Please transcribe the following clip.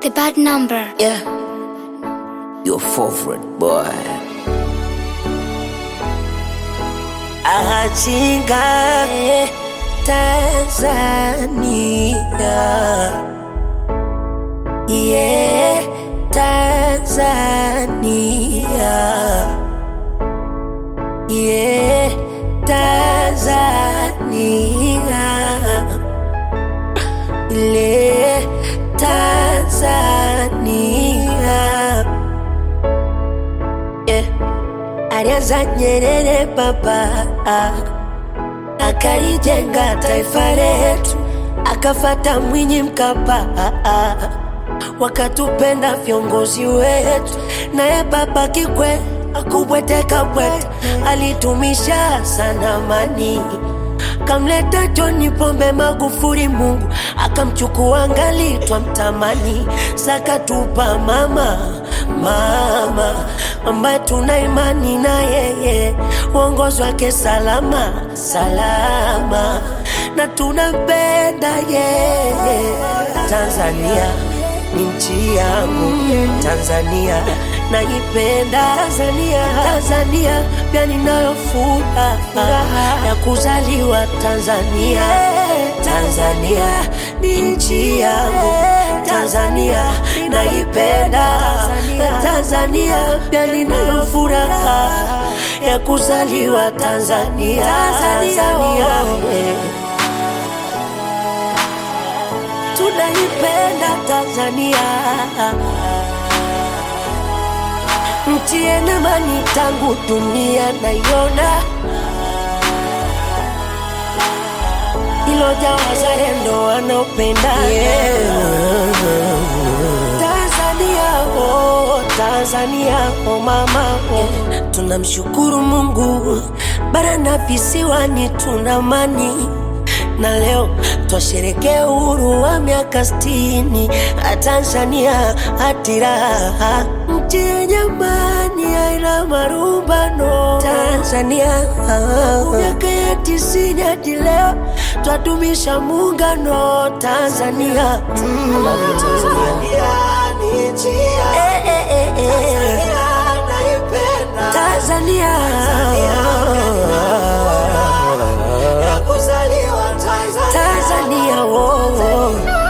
The bad number. Yeah, your favorite boy. Achinga Tanzania. Yeah, Tanzania. Yeah, Tanzania. Ile Tanzania. Yeah. Alianza Nyerere baba, akalijenga taifa letu, akafata Mwinyi Mkapa, wakatupenda viongozi wetu. Naye baba Kikwete akubweteka bwete, alitumisha sana amani. Kamleta John Pombe Magufuli, Mungu akamchukua ngali twamtamani. Saka tupa mama ambaye tuna imani na yeye, uongozi wake salama na tunampenda yeye. Tanzania ni nchi yangu, Tanzania naipenda. Tanzania pia ninayo furaha ya kuzaliwa Tanzania. Tanzania ni nchi yangu, Tanzania naipenda. Tanzania pia ninayo furaha ya kuzaliwa Tanzania. Tunaipenda Tanzania, nchi yenye amani tangu dunia naiona, ilojaa wazalendo wanaopenda. Tanzania, oh mama, oh. Tunamshukuru Mungu, bara na visiwani tuna amani, na leo twasherehekea uhuru wa miaka 60. Tanzania atiraha, nchi yenye amani haina marumbano. Tanzania miaka ya 90 hadi leo twadumisha muungano. Tanzania Tanzania Tanzania, oh.